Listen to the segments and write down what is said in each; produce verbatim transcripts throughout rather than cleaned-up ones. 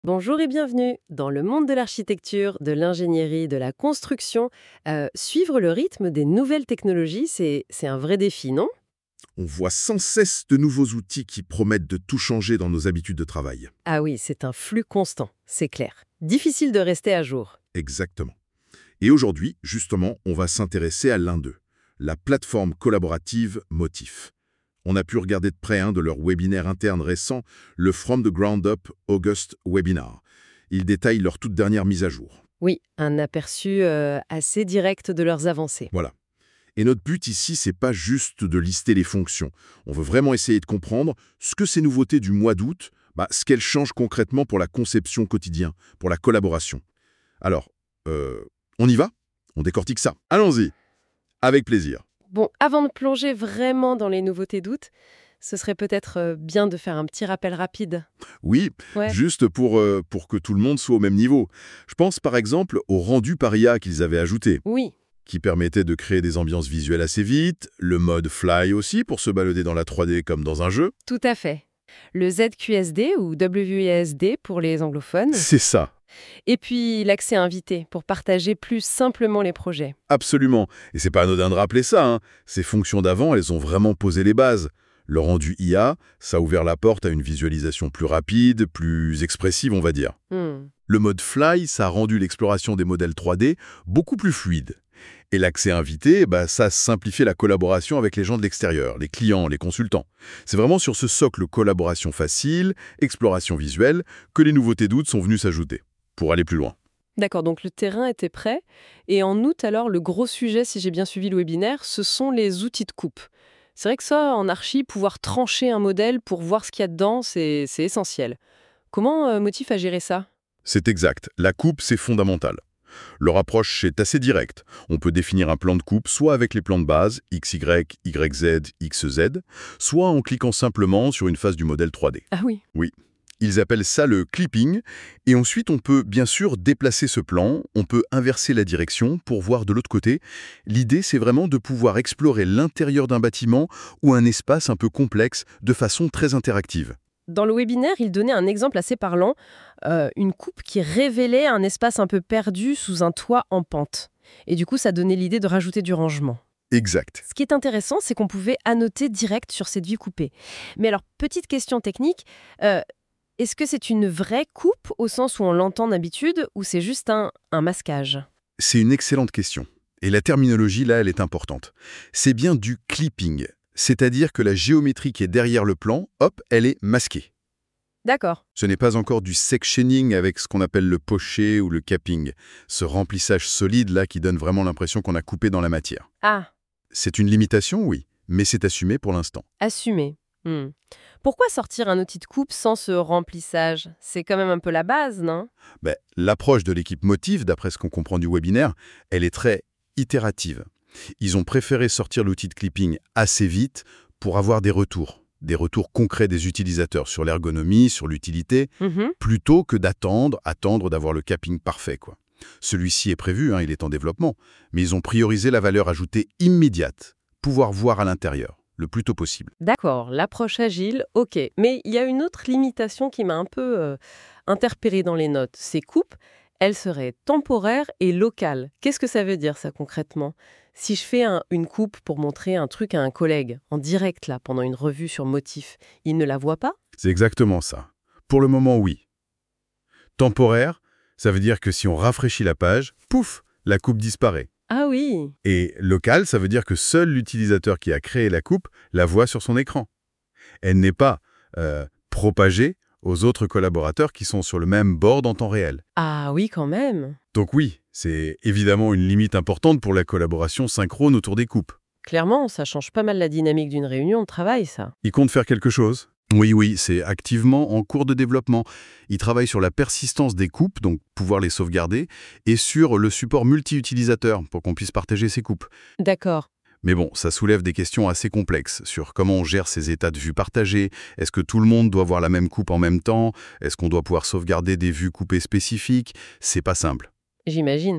Bonjour et bienvenue. Dans le monde de l'architecture, de l'ingénierie, de la construction, euh, suivre le rythme des nouvelles technologies, c'est c'est un vrai défi, non? On voit sans cesse de nouveaux outils qui promettent de tout changer dans nos habitudes de travail. Ah oui, c'est un flux constant, c'est clair. Difficile de rester à jour. Exactement. Et aujourd'hui, justement, on va s'intéresser à l'un d'eux, la plateforme collaborative Motif. On a pu regarder de près un de leurs webinaires internes récents, le From the Ground Up August Webinar. Ils détaillent leur toute dernière mise à jour. Oui, un aperçu euh, assez direct de leurs avancées. Voilà. Et notre but ici, c'est pas juste de lister les fonctions. On veut vraiment essayer de comprendre ce que ces nouveautés du mois d'août, bah, ce qu'elles changent concrètement pour la conception quotidienne, pour la collaboration. Alors, euh, on y va? On décortique ça. Allons-y. Avec plaisir. Bon, avant de plonger vraiment dans les nouveautés d'août, ce serait peut-être euh, bien de faire un petit rappel rapide. Oui, Ouais. juste pour, euh, pour que tout le monde soit au même niveau. Je pense par exemple au rendu par I A qu'ils avaient ajouté, Oui, qui permettait de créer des ambiances visuelles assez vite, le mode Fly aussi pour se balader dans la trois D comme dans un jeu. tout à fait. Le Z Q S D ou W S D pour les anglophones. C'est ça. Et puis l'accès invité pour partager plus simplement les projets. Absolument. Et c'est pas anodin de rappeler ça, hein. Ces fonctions d'avant, elles ont vraiment posé les bases. Le rendu I A, ça a ouvert la porte à une visualisation plus rapide, plus expressive, on va dire. Hmm. Le mode Fly, ça a rendu l'exploration des modèles trois D beaucoup plus fluide. Et l'accès invité, bah, ça a simplifié la collaboration avec les gens de l'extérieur, les clients, les consultants. C'est vraiment sur ce socle collaboration facile, exploration visuelle, que les nouveautés d'août sont venues s'ajouter, pour aller plus loin. D'accord, donc le terrain était prêt. Et en août, alors, le gros sujet, si j'ai bien suivi le webinaire, ce sont les outils de coupe. C'est vrai que ça, en archi, pouvoir trancher un modèle pour voir ce qu'il y a dedans, c'est c'est essentiel. Comment euh, Motif a géré ça? C'est exact, la coupe, c'est fondamental. Leur approche est assez directe. On peut définir un plan de coupe soit avec les plans de base, X Y, Y Z, X Z, soit en cliquant simplement sur une face du modèle trois D. Ah oui. Oui. Ils appellent ça le clipping, et ensuite on peut bien sûr déplacer ce plan, on peut inverser la direction pour voir de l'autre côté. L'idée, c'est vraiment de pouvoir explorer l'intérieur d'un bâtiment ou un espace un peu complexe de façon très interactive. Dans le webinaire, il donnait un exemple assez parlant, euh, une coupe qui révélait un espace un peu perdu sous un toit en pente. Et du coup, ça donnait l'idée de rajouter du rangement. Exact. Ce qui est intéressant, c'est qu'on pouvait annoter direct sur cette vue coupée. Mais alors, petite question technique, euh, est-ce que c'est une vraie coupe au sens où on l'entend d'habitude ou c'est juste un, un masquage? C'est une excellente question. Et la terminologie, là, elle est importante. C'est bien du clipping, c'est-à-dire que la géométrie qui est derrière le plan, hop, elle est masquée. D'accord. Ce n'est pas encore du sectioning avec ce qu'on appelle le poché ou le capping, ce remplissage solide là qui donne vraiment l'impression qu'on a coupé dans la matière. Ah, C'est une limitation, oui, mais c'est assumé pour l'instant. assumé. Hmm. Pourquoi sortir un outil de coupe sans ce remplissage? C'est quand même un peu la base, non? Ben, l'approche de l'équipe Motif, d'après ce qu'on comprend du webinaire, elle est très itérative. Ils ont préféré sortir l'outil de clipping assez vite pour avoir des retours, des retours concrets des utilisateurs sur l'ergonomie, sur l'utilité, Mhm. plutôt que d'attendre, attendre d'avoir le capping parfait, quoi. Celui-ci est prévu, hein, il est en développement, mais ils ont priorisé la valeur ajoutée immédiate, pouvoir voir à l'intérieur, le plus tôt possible. D'accord, l'approche agile, ok. Mais il y a une autre limitation qui m'a un peu euh, interpellée dans les notes. Ces coupes, elles seraient temporaires et locales. Qu'est-ce que ça veut dire ça concrètement? Si je fais un- une coupe pour montrer un truc à un collègue, en direct là, pendant une revue sur Motif, il ne la voit pas? C'est exactement ça. Pour le moment, oui. Temporaire, ça veut dire que si on rafraîchit la page, pouf, la coupe disparaît. Ah oui. Et local, ça veut dire que seul l'utilisateur qui a créé la coupe la voit sur son écran. Elle n'est pas euh, propagée aux autres collaborateurs qui sont sur le même board en temps réel. Ah oui quand même. Donc oui, c'est évidemment une limite importante pour la collaboration synchrone autour des coupes. Clairement, ça change pas mal la dynamique d'une réunion de travail, ça. Ils comptent faire quelque chose? Oui, oui, c'est activement en cours de développement. Ils travaillent sur la persistance des coupes, donc pouvoir les sauvegarder, et sur le support multi-utilisateur pour qu'on puisse partager ces coupes. D'accord. Mais bon, ça soulève des questions assez complexes sur comment on gère ces états de vue partagés. Est-ce que tout le monde doit voir la même coupe en même temps? Est-ce qu'on doit pouvoir sauvegarder des vues coupées spécifiques? C'est pas simple. J'imagine.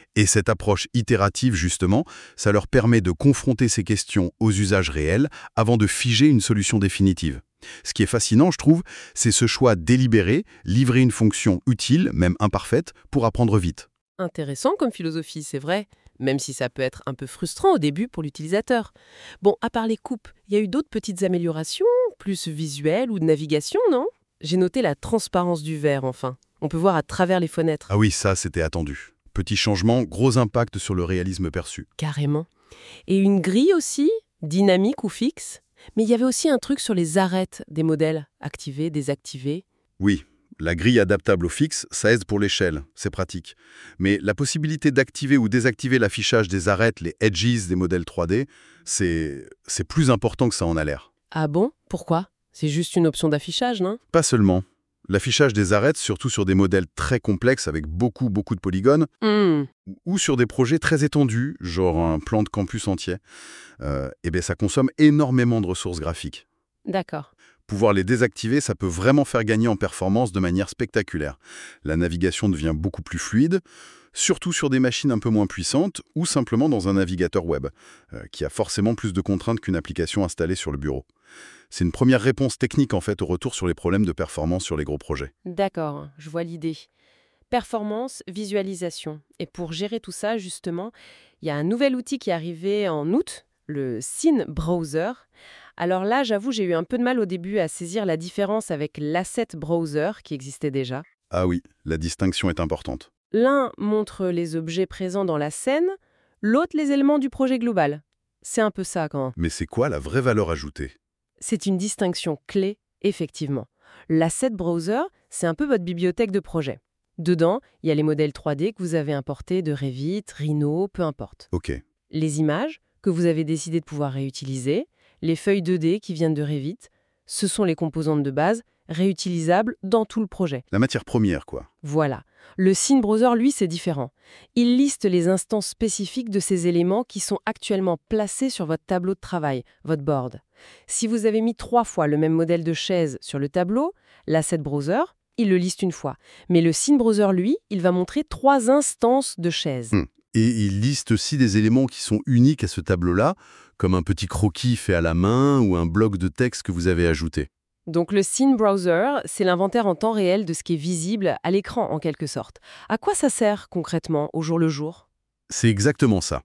Et cette approche itérative, justement, ça leur permet de confronter ces questions aux usages réels avant de figer une solution définitive. Ce qui est fascinant, je trouve, c'est ce choix délibéré, livrer une fonction utile, même imparfaite, pour apprendre vite. Intéressant comme philosophie, c'est vrai, même si ça peut être un peu frustrant au début pour l'utilisateur. Bon, à part les coupes, il y a eu d'autres petites améliorations, plus visuelles ou de navigation, non? J'ai noté la transparence du verre, enfin. On peut voir à travers les fenêtres. Ah oui, ça, c'était attendu. Petit changement, gros impact sur le réalisme perçu. Carrément. Et une grille aussi, dynamique ou fixe. Mais il y avait aussi un truc sur les arêtes des modèles, activés, désactivés. Oui, la grille adaptable au fixe, ça aide pour l'échelle, c'est pratique. Mais la possibilité d'activer ou désactiver l'affichage des arêtes, les edges des modèles trois D, c'est c'est plus important que ça en a l'air. Ah bon? Pourquoi? C'est juste une option d'affichage, non? Pas seulement. L'affichage des arêtes, surtout sur des modèles très complexes avec beaucoup, beaucoup de polygones, Hmm. ou sur des projets très étendus, genre un plan de campus entier, euh, eh bien, ça consomme énormément de ressources graphiques. D'accord. Pouvoir les désactiver, ça peut vraiment faire gagner en performance de manière spectaculaire. La navigation devient beaucoup plus fluide, surtout sur des machines un peu moins puissantes ou simplement dans un navigateur web, euh, qui a forcément plus de contraintes qu'une application installée sur le bureau. C'est une première réponse technique en fait au retour sur les problèmes de performance sur les gros projets. D'accord, je vois l'idée. Performance, visualisation. Et pour gérer tout ça, justement, il y a un nouvel outil qui est arrivé en août, le Scene Browser. Alors là, j'avoue, j'ai eu un peu de mal au début à saisir la différence avec l'Asset Browser qui existait déjà. Ah oui, la distinction est importante. L'un montre les objets présents dans la scène, l'autre les éléments du projet global. C'est un peu ça quand... Mais c'est quoi la vraie valeur ajoutée ? C'est une distinction clé, effectivement. L'Asset Browser, c'est un peu votre bibliothèque de projet. Dedans, il y a les modèles trois D que vous avez importés de Revit, Rhino, peu importe. Ok. Les images que vous avez décidé de pouvoir réutiliser, les feuilles deux D qui viennent de Revit, ce sont les composantes de base réutilisables dans tout le projet. La matière première, quoi. Voilà. Le Scene Browser, lui, c'est différent. Il liste les instances spécifiques de ces éléments qui sont actuellement placés sur votre tableau de travail, votre board. Si vous avez mis trois fois le même modèle de chaise sur le tableau, l'Asset Browser, il le liste une fois. Mais le Scene Browser, lui, il va montrer trois instances de chaises. Hmm. Et il liste aussi des éléments qui sont uniques à ce tableau-là, comme un petit croquis fait à la main ou un bloc de texte que vous avez ajouté. Donc le Scene Browser, c'est l'inventaire en temps réel de ce qui est visible à l'écran en quelque sorte. À quoi ça sert concrètement au jour le jour? C'est exactement ça.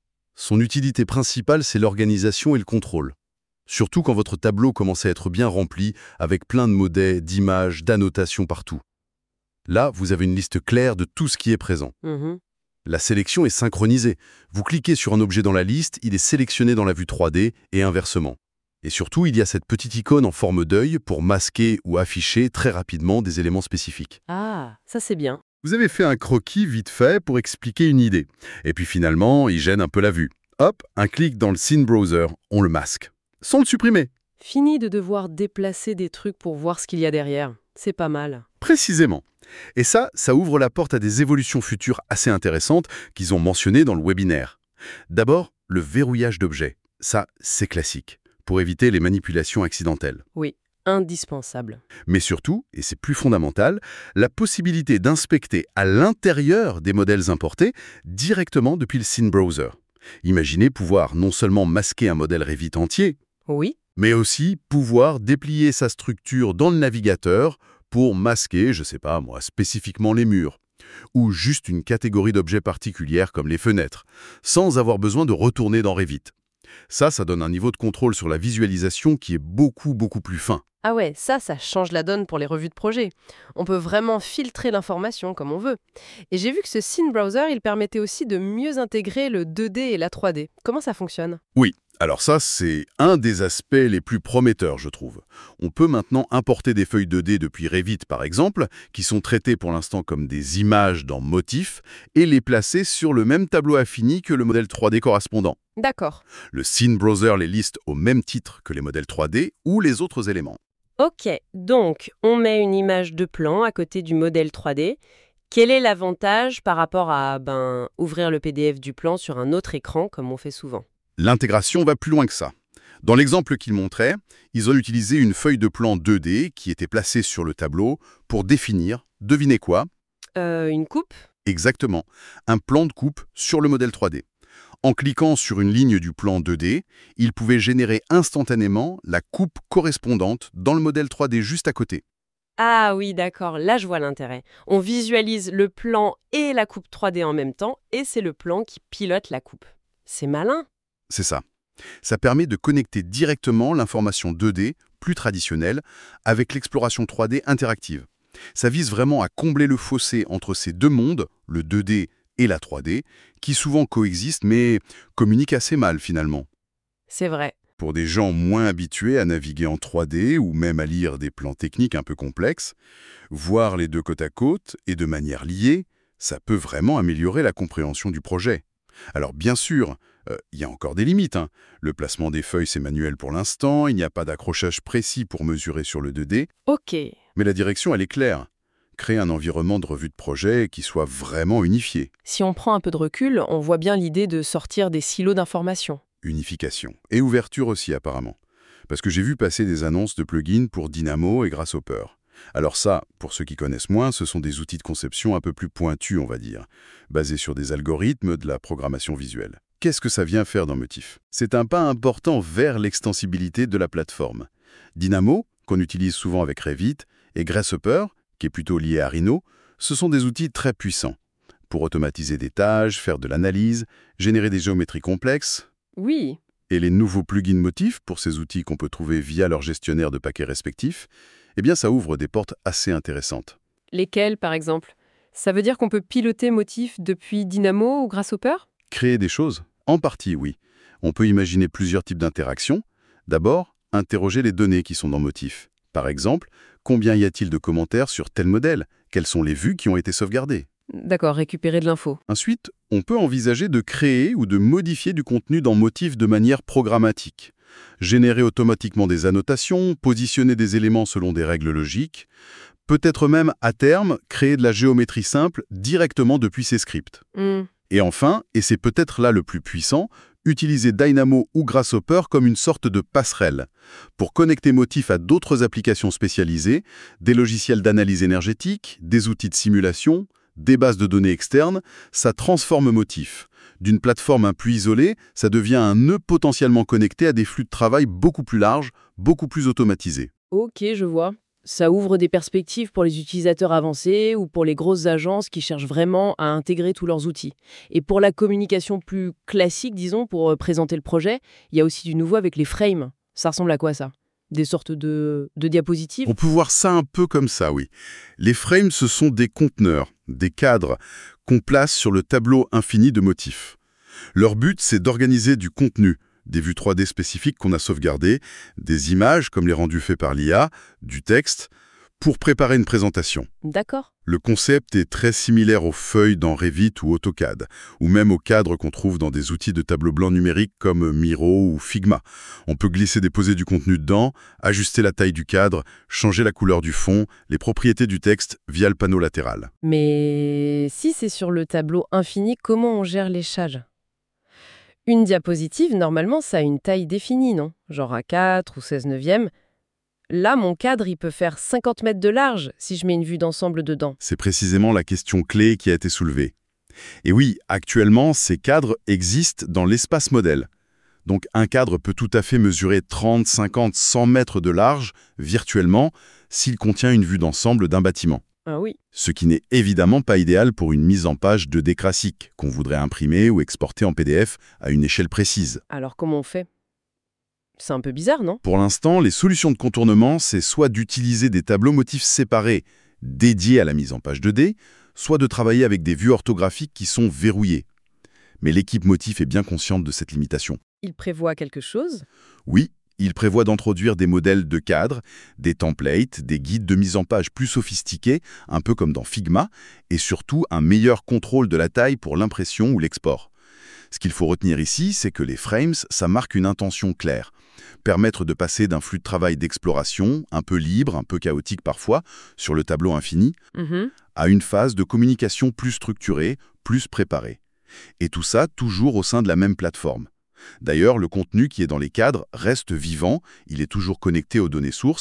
Son utilité principale, c'est l'organisation et le contrôle. Surtout quand votre tableau commence à être bien rempli, avec plein de modèles, d'images, d'annotations partout. Là, vous avez une liste claire de tout ce qui est présent. Mhm. La sélection est synchronisée. Vous cliquez sur un objet dans la liste, il est sélectionné dans la vue trois D et inversement. Et surtout, il y a cette petite icône en forme d'œil pour masquer ou afficher très rapidement des éléments spécifiques. Ah, ça c'est bien. Vous avez fait un croquis vite fait pour expliquer une idée. Et puis finalement, il gêne un peu la vue. Hop, un clic dans le Scene Browser, on le masque. Sans le supprimer. Fini de devoir déplacer des trucs pour voir ce qu'il y a derrière. C'est pas mal. Précisément. Et ça, ça ouvre la porte à des évolutions futures assez intéressantes qu'ils ont mentionnées dans le webinaire. D'abord, le verrouillage d'objets. Ça, c'est classique, pour éviter les manipulations accidentelles. Oui, indispensable. Mais surtout, et c'est plus fondamental, la possibilité d'inspecter à l'intérieur des modèles importés directement depuis le Scene Browser. Imaginez pouvoir non seulement masquer un modèle Revit entier, Oui, mais aussi pouvoir déplier sa structure dans le navigateur pour masquer, je sais pas moi, spécifiquement les murs, ou juste une catégorie d'objets particulière comme les fenêtres, sans avoir besoin de retourner dans Revit. Ça, ça donne un niveau de contrôle sur la visualisation qui est beaucoup, beaucoup plus fin. ah ouais, ça, ça change la donne pour les revues de projet. On peut vraiment filtrer l'information comme on veut. Et j'ai vu que ce Scene Browser, il permettait aussi de mieux intégrer le deux D et la trois D. Comment ça fonctionne? Oui, alors ça, c'est un des aspects les plus prometteurs, je trouve. On peut maintenant importer des feuilles deux D depuis Revit, par exemple, qui sont traitées pour l'instant comme des images dans Motif, et les placer sur le même tableau affini que le modèle trois D correspondant. D'accord. Le Scene Browser les liste au même titre que les modèles trois D ou les autres éléments. Ok, donc on met une image de plan à côté du modèle trois D. Quel est l'avantage par rapport à ben, ouvrir le P D F du plan sur un autre écran comme on fait souvent? L'intégration va plus loin que ça. Dans l'exemple qu'ils montraient, ils ont utilisé une feuille de plan deux D qui était placée sur le tableau pour définir, devinez quoi? Euh, une coupe? Exactement. Un plan de coupe sur le modèle trois D. En cliquant sur une ligne du plan deux D, il pouvait générer instantanément la coupe correspondante dans le modèle trois D juste à côté. Ah oui, d'accord, là je vois l'intérêt. On visualise le plan et la coupe trois D en même temps, et c'est le plan qui pilote la coupe. C'est malin. C'est ça. Ça permet de connecter directement l'information deux D, plus traditionnelle, avec l'exploration trois D interactive. Ça vise vraiment à combler le fossé entre ces deux mondes, le deux D et la trois D, qui souvent coexistent mais communiquent assez mal finalement. C'est vrai. Pour des gens moins habitués à naviguer en trois D ou même à lire des plans techniques un peu complexes, voir les deux côte à côte et de manière liée, ça peut vraiment améliorer la compréhension du projet. Alors bien sûr, il euh, y a encore des limites. Hein. Le placement des feuilles, c'est manuel pour l'instant, il n'y a pas d'accrochage précis pour mesurer sur le deux D. Ok. Mais la direction, elle est claire. Créer un environnement de revue de projet qui soit vraiment unifié. Si on prend un peu de recul, on voit bien l'idée de sortir des silos d'informations. Unification. Et ouverture aussi, apparemment. Parce que j'ai vu passer des annonces de plugins pour Dynamo et Grasshopper. Alors ça, pour ceux qui connaissent moins, ce sont des outils de conception un peu plus pointus, on va dire, basés sur des algorithmes de la programmation visuelle. Qu'est-ce que ça vient faire dans Motif? C'est un pas important vers l'extensibilité de la plateforme. Dynamo, qu'on utilise souvent avec Revit, et Grasshopper, qui est plutôt lié à Rhino, ce sont des outils très puissants pour automatiser des tâches, faire de l'analyse, générer des géométries complexes. Oui. Et les nouveaux plugins Motif, pour ces outils qu'on peut trouver via leur gestionnaire de paquets respectifs, eh bien ça ouvre des portes assez intéressantes. Lesquels, par exemple? Ça veut dire qu'on peut piloter Motif depuis Dynamo ou Grasshopper? Créer des choses? En partie, oui. On peut imaginer plusieurs types d'interactions. D'abord, interroger les données qui sont dans Motif. Par exemple, combien y a-t-il de commentaires sur tel modèle? Quelles sont les vues qui ont été sauvegardées? D'accord, récupérer de l'info. Ensuite, on peut envisager de créer ou de modifier du contenu dans Motif de manière programmatique. Générer automatiquement des annotations, positionner des éléments selon des règles logiques, peut-être même, à terme, créer de la géométrie simple directement depuis ces scripts. Mm. Et enfin, et c'est peut-être là le plus puissant, utiliser Dynamo ou Grasshopper comme une sorte de passerelle pour connecter Motif à d'autres applications spécialisées, des logiciels d'analyse énergétique, des outils de simulation, des bases de données externes. Ça transforme Motif. D'une plateforme un peu isolée, ça devient un nœud potentiellement connecté à des flux de travail beaucoup plus larges, beaucoup plus automatisés. Ok, je vois. Ça ouvre des perspectives pour les utilisateurs avancés ou pour les grosses agences qui cherchent vraiment à intégrer tous leurs outils. Et pour la communication plus classique, disons, pour présenter le projet, il y a aussi du nouveau avec les frames. Ça ressemble à quoi, ça? Des sortes de, de diapositives? On peut voir ça un peu comme ça, oui. Les frames, ce sont des conteneurs, des cadres qu'on place sur le tableau infini de Motif. Leur but, c'est d'organiser du contenu, des vues trois D spécifiques qu'on a sauvegardées, des images comme les rendus faits par l'I A, du texte, pour préparer une présentation. D'accord. Le concept est très similaire aux feuilles dans Revit ou AutoCAD, ou même aux cadres qu'on trouve dans des outils de tableau blanc numérique comme Miro ou Figma. On peut glisser déposer du contenu dedans, ajuster la taille du cadre, changer la couleur du fond, les propriétés du texte via le panneau latéral. Mais si c'est sur le tableau infini, comment on gère l'échage? Une diapositive, normalement, ça a une taille définie, non? Genre A quatre ou seize neuvième. Là, mon cadre, il peut faire cinquante mètres de large si je mets une vue d'ensemble dedans. C'est précisément la question clé qui a été soulevée. Et oui, actuellement, ces cadres existent dans l'espace modèle. Donc un cadre peut tout à fait mesurer trente, cinquante, cent mètres de large, virtuellement, s'il contient une vue d'ensemble d'un bâtiment. Ah oui. Ce qui n'est évidemment pas idéal pour une mise en page deux D classique, qu'on voudrait imprimer ou exporter en P D F à une échelle précise. Alors comment on fait? C'est un peu bizarre, non? Pour l'instant, les solutions de contournement, c'est soit d'utiliser des tableaux motifs séparés, dédiés à la mise en page deux D, soit de travailler avec des vues orthographiques qui sont verrouillées. Mais l'équipe Motif est bien consciente de cette limitation. Il prévoit quelque chose? Oui, il prévoit d'introduire des modèles de cadres, des templates, des guides de mise en page plus sophistiqués, un peu comme dans Figma, et surtout un meilleur contrôle de la taille pour l'impression ou l'export. Ce qu'il faut retenir ici, c'est que les frames, ça marque une intention claire. Permettre de passer d'un flux de travail d'exploration, un peu libre, un peu chaotique parfois, sur le tableau infini, Mm-hmm. à une phase de communication plus structurée, plus préparée. Et tout ça toujours au sein de la même plateforme. D'ailleurs, le contenu qui est dans les cadres reste vivant, il est toujours connecté aux données sources,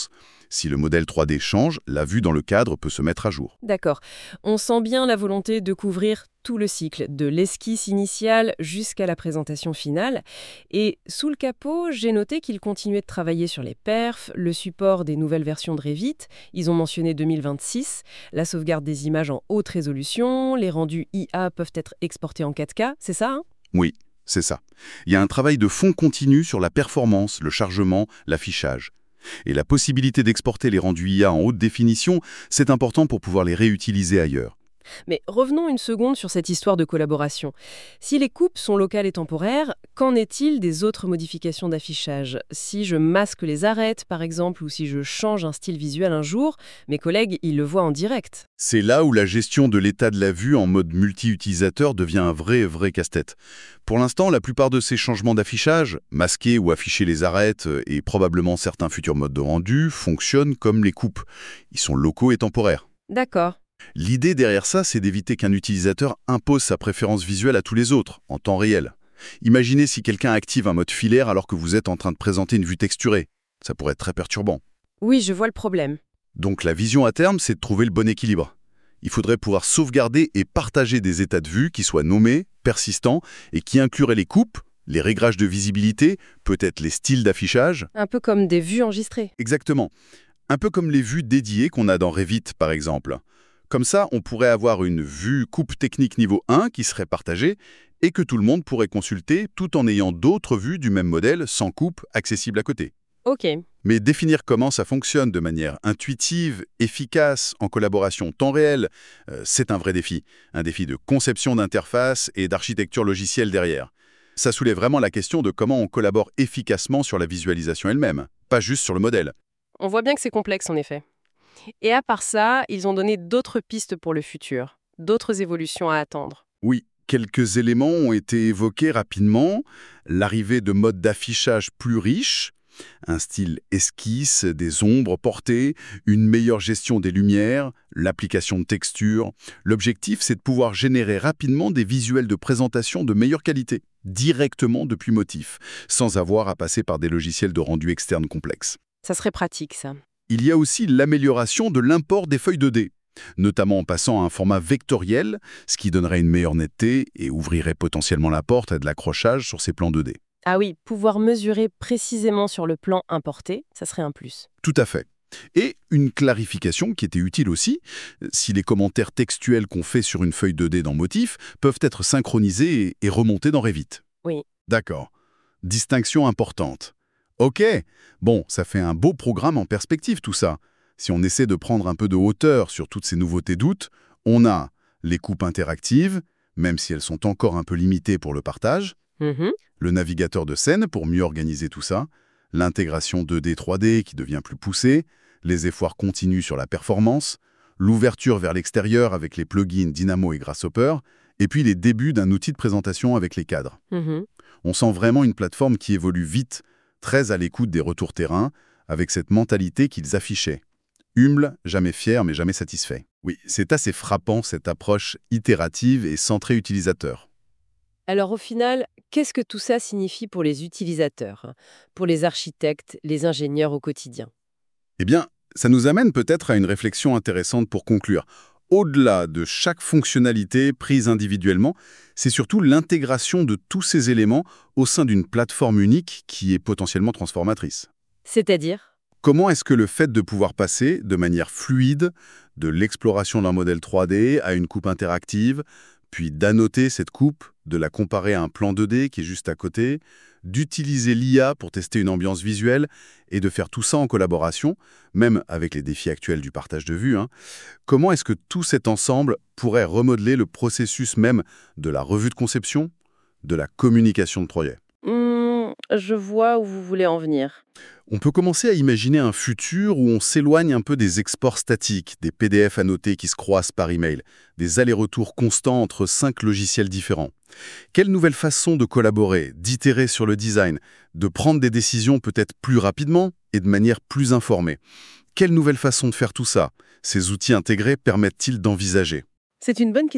Si le modèle trois D change, la vue dans le cadre peut se mettre à jour. D'accord. On sent bien la volonté de couvrir tout le cycle, de l'esquisse initiale jusqu'à la présentation finale. Et sous le capot, j'ai noté qu'ils continuaient de travailler sur les perfs, le support des nouvelles versions de Revit. Ils ont mentionné deux mille vingt-six, la sauvegarde des images en haute résolution, les rendus I A peuvent être exportés en quatre K, c'est ça, hein? Oui, c'est ça. Il y a un travail de fond continu sur la performance, le chargement, l'affichage. Et la possibilité d'exporter les rendus I A en haute définition, c'est important pour pouvoir les réutiliser ailleurs. Mais revenons une seconde sur cette histoire de collaboration. Si les coupes sont locales et temporaires, qu'en est-il des autres modifications d'affichage? Si je masque les arêtes, par exemple, ou si je change un style visuel un jour, mes collègues, ils le voient en direct. C'est là où la gestion de l'état de la vue en mode multi-utilisateur devient un vrai, vrai casse-tête. Pour l'instant, la plupart de ces changements d'affichage, masquer ou afficher les arêtes et probablement certains futurs modes de rendu, fonctionnent comme les coupes. Ils sont locaux et temporaires. D'accord. L'idée derrière ça, c'est d'éviter qu'un utilisateur impose sa préférence visuelle à tous les autres, en temps réel. Imaginez si quelqu'un active un mode filaire alors que vous êtes en train de présenter une vue texturée. Ça pourrait être très perturbant. Oui, je vois le problème. Donc la vision à terme, c'est de trouver le bon équilibre. Il faudrait pouvoir sauvegarder et partager des états de vue qui soient nommés, persistants, et qui incluraient les coupes, les réglages de visibilité, peut-être les styles d'affichage. Un peu comme des vues enregistrées. Exactement. Un peu comme les vues dédiées qu'on a dans Revit, par exemple. Comme ça, on pourrait avoir une vue coupe technique niveau un qui serait partagée et que tout le monde pourrait consulter tout en ayant d'autres vues du même modèle sans coupe accessibles à côté. Ok. Mais définir comment ça fonctionne de manière intuitive, efficace, en collaboration temps réel, euh, c'est un vrai défi. Un défi de conception d'interface et d'architecture logicielle derrière. Ça soulève vraiment la question de comment on collabore efficacement sur la visualisation elle-même, pas juste sur le modèle. On voit bien que c'est complexe, en effet. Et à part ça, ils ont donné d'autres pistes pour le futur, d'autres évolutions à attendre. Oui, quelques éléments ont été évoqués rapidement. L'arrivée de modes d'affichage plus riches, un style esquisse, des ombres portées, une meilleure gestion des lumières, l'application de textures. L'objectif, c'est de pouvoir générer rapidement des visuels de présentation de meilleure qualité, directement depuis Motif, sans avoir à passer par des logiciels de rendu externe complexes. Ça serait pratique, ça. Il y a aussi l'amélioration de l'import des feuilles deux D, notamment en passant à un format vectoriel, ce qui donnerait une meilleure netteté et ouvrirait potentiellement la porte à de l'accrochage sur ces plans deux D. Ah oui, pouvoir mesurer précisément sur le plan importé, ça serait un plus. Tout à fait. Et une clarification qui était utile aussi, si les commentaires textuels qu'on fait sur une feuille deux D dans Motif peuvent être synchronisés et, et remontés dans Revit. Oui. D'accord. Distinction importante. Ok, bon, ça fait un beau programme en perspective tout ça. Si on essaie de prendre un peu de hauteur sur toutes ces nouveautés d'août, on a les coupes interactives, même si elles sont encore un peu limitées pour le partage, Mm-hmm. le navigateur de scène pour mieux organiser tout ça, l'intégration deux D trois D qui devient plus poussée, les efforts continus sur la performance, l'ouverture vers l'extérieur avec les plugins Dynamo et Grasshopper, et puis les débuts d'un outil de présentation avec les cadres. Mm-hmm. On sent vraiment une plateforme qui évolue vite, très à l'écoute des retours terrain, avec cette mentalité qu'ils affichaient. Humble, jamais fier, mais jamais satisfait. Oui, c'est assez frappant cette approche itérative et centrée utilisateur. Alors au final, qu'est-ce que tout ça signifie pour les utilisateurs, hein, pour les architectes, les ingénieurs au quotidien? Eh bien, ça nous amène peut-être à une réflexion intéressante pour conclure. Au-delà de chaque fonctionnalité prise individuellement, c'est surtout l'intégration de tous ces éléments au sein d'une plateforme unique qui est potentiellement transformatrice. C'est-à-dire? Comment est-ce que le fait de pouvoir passer de manière fluide de l'exploration d'un modèle trois D à une coupe interactive, puis d'annoter cette coupe, de la comparer à un plan deux D qui est juste à côté, d'utiliser l'I A pour tester une ambiance visuelle et de faire tout ça en collaboration, même avec les défis actuels du partage de vue, hein, comment est-ce que tout cet ensemble pourrait remodeler le processus même de la revue de conception, de la communication de projet? Hmm, je vois où vous voulez en venir. On peut commencer à imaginer un futur où on s'éloigne un peu des exports statiques, des P D F annotés qui se croisent par email, des allers-retours constants entre cinq logiciels différents. Quelle nouvelle façon de collaborer, d'itérer sur le design, de prendre des décisions peut-être plus rapidement et de manière plus informée? Quelle nouvelle façon de faire tout ça? Ces outils intégrés permettent-ils d'envisager? C'est une bonne question.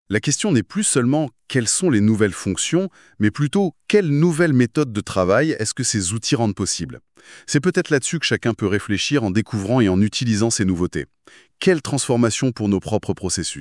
La question n'est plus seulement quelles sont les nouvelles fonctions, mais plutôt quelles nouvelles méthodes de travail est-ce que ces outils rendent possible. C'est peut-être là-dessus que chacun peut réfléchir en découvrant et en utilisant ces nouveautés. Quelle transformation pour nos propres processus ?